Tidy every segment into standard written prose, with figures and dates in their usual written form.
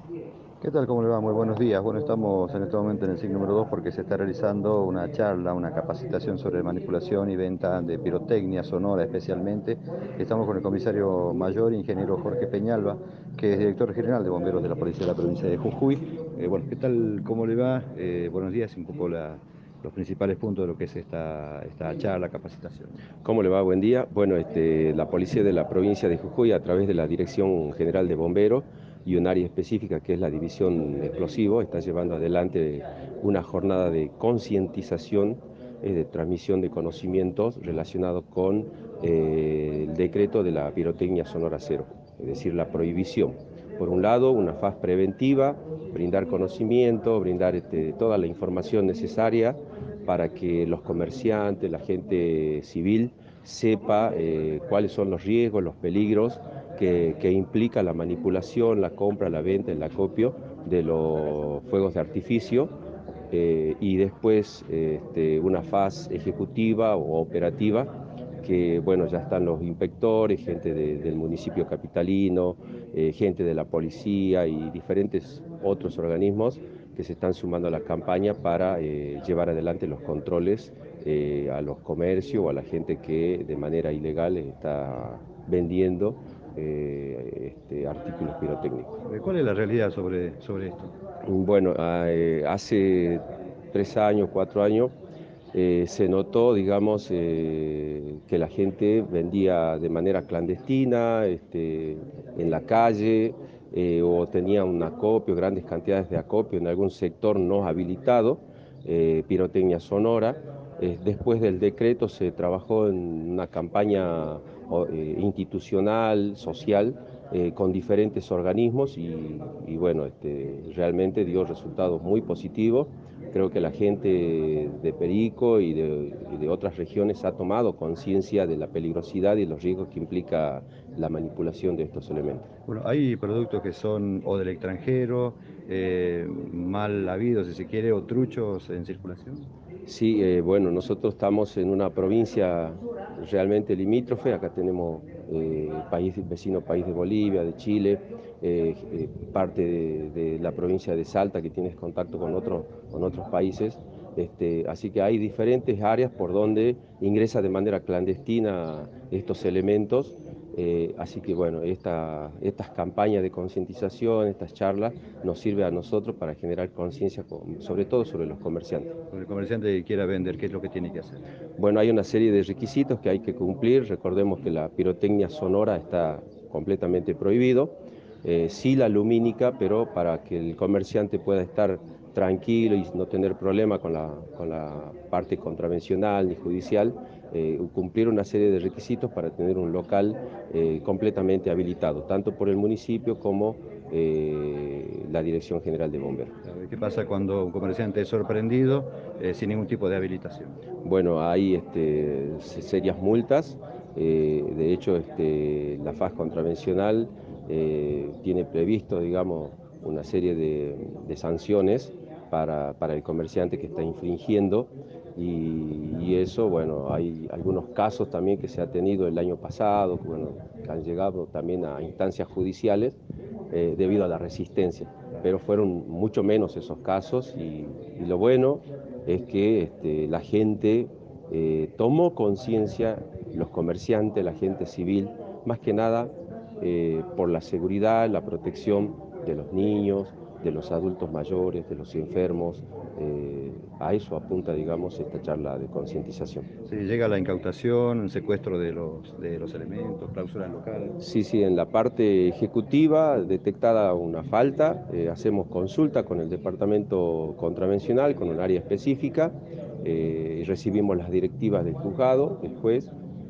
¿Qué tal? ¿Cómo le va? Muy buenos días. Bueno, estamos en este momento en el SIG número 2 porque se está realizando una charla, una capacitación sobre manipulación y venta de pirotecnia sonora especialmente. Estamos con el comisario mayor, ingeniero Jorge Peñalba, que es director general de bomberos de la Policía de la provincia de Jujuy. Bueno, ¿qué tal? ¿Cómo le va? Buenos días, un poco los principales puntos de lo que es esta charla, capacitación. ¿Cómo le va? Buen día. Bueno, la Policía de la provincia de Jujuy, a través de la Dirección General de Bomberos y un área específica que es la División Explosivo, está llevando adelante una jornada de concientización, de transmisión de conocimientos relacionados con el decreto de la pirotecnia sonora cero, es decir, la prohibición. Por un lado, una faz preventiva, brindar conocimiento, brindar toda la información necesaria para que los comerciantes, la gente civil, sepa cuáles son los riesgos, los peligros que implica la manipulación, la compra, la venta, el acopio de los fuegos de artificio, y después una fase ejecutiva o operativa que, bueno, ya están los inspectores, gente del municipio capitalino, gente de la policía y diferentes otros organismos que se están sumando a la campaña para llevar adelante los controles a los comercios o a la gente que de manera ilegal está vendiendo artículos pirotécnicos. ¿Cuál es la realidad sobre esto? Bueno, hace 3 años, 4 años, se notó, digamos, que la gente vendía de manera clandestina, en la calle, o tenía un acopio, grandes cantidades de acopio en algún sector no habilitado, pirotecnia sonora. Después del decreto se trabajó en una campaña institucional, social, con diferentes organismos y bueno, realmente dio resultados muy positivos. Creo que la gente de Perico y de otras regiones ha tomado conciencia de la peligrosidad y los riesgos que implica la manipulación de estos elementos. Bueno, hay productos que son o del extranjero, mal habidos, si se quiere, o truchos en circulación. Sí, bueno, nosotros estamos en una provincia realmente limítrofe. Acá tenemos vecino país de Bolivia, de Chile, parte de la provincia de Salta que tiene contacto con otros países. Así que hay diferentes áreas por donde ingresa de manera clandestina estos elementos. Así que bueno, estas campañas de concientización, estas charlas, nos sirven a nosotros para generar conciencia, sobre todo sobre los comerciantes. Sobre el comerciante que quiera vender, ¿qué es lo que tiene que hacer? Bueno, hay una serie de requisitos que hay que cumplir. Recordemos que la pirotecnia sonora está completamente prohibido. Sí la lumínica, pero para que el comerciante pueda estar tranquilo y no tener problema con la parte contravencional ni judicial, cumplir una serie de requisitos para tener un local completamente habilitado, tanto por el municipio como la Dirección General de Bomberos. ¿Qué pasa cuando un comerciante es sorprendido sin ningún tipo de habilitación? Bueno, hay serias multas. De hecho, la FAS contravencional tiene previsto, digamos, una serie de sanciones para el comerciante que está infringiendo. Y eso, bueno, hay algunos casos también que se ha tenido el año pasado, bueno, que han llegado también a instancias judiciales debido a la resistencia, pero fueron mucho menos esos casos y lo bueno es que la gente tomó conciencia, los comerciantes, la gente civil, más que nada por la seguridad, la protección de los niños, de los adultos mayores, de los enfermos. A eso apunta, digamos, esta charla de concientización. Sí, llega la incautación, secuestro de los elementos, clausura local. Sí, sí, en la parte ejecutiva, detectada una falta, hacemos consulta con el departamento contravencional, con un área específica, y recibimos las directivas del juzgado, del juez,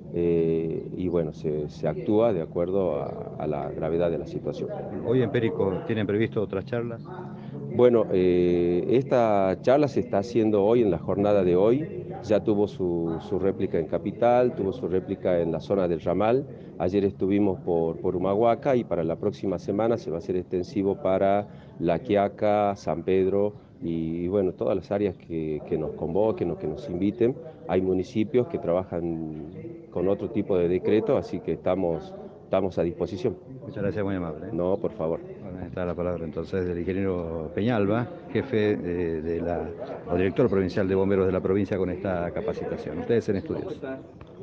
y bueno, se actúa de acuerdo a la gravedad de la situación. Hoy en Perico tienen previsto otras charlas. Bueno, esta charla se está haciendo hoy, en la jornada de hoy. Ya tuvo su réplica en Capital, tuvo su réplica en la zona del Ramal. Ayer estuvimos por Humahuaca y para la próxima semana se va a hacer extensivo para La Quiaca, San Pedro y bueno, todas las áreas que nos convoquen o que nos inviten. Hay municipios que trabajan con otro tipo de decreto, así que estamos a disposición. Muchas gracias, muy amable. No, por favor. Bueno, Está la palabra entonces del ingeniero Peñalba, jefe o director provincial de bomberos de la provincia con esta capacitación. Ustedes en estudios.